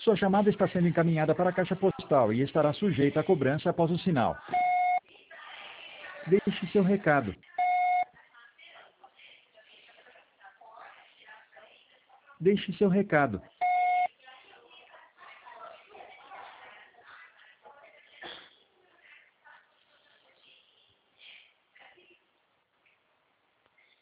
Sua chamada está sendo encaminhada para a caixa postal e estará sujeita a cobrança após o sinal. Deixe seu recado. Deixe seu recado.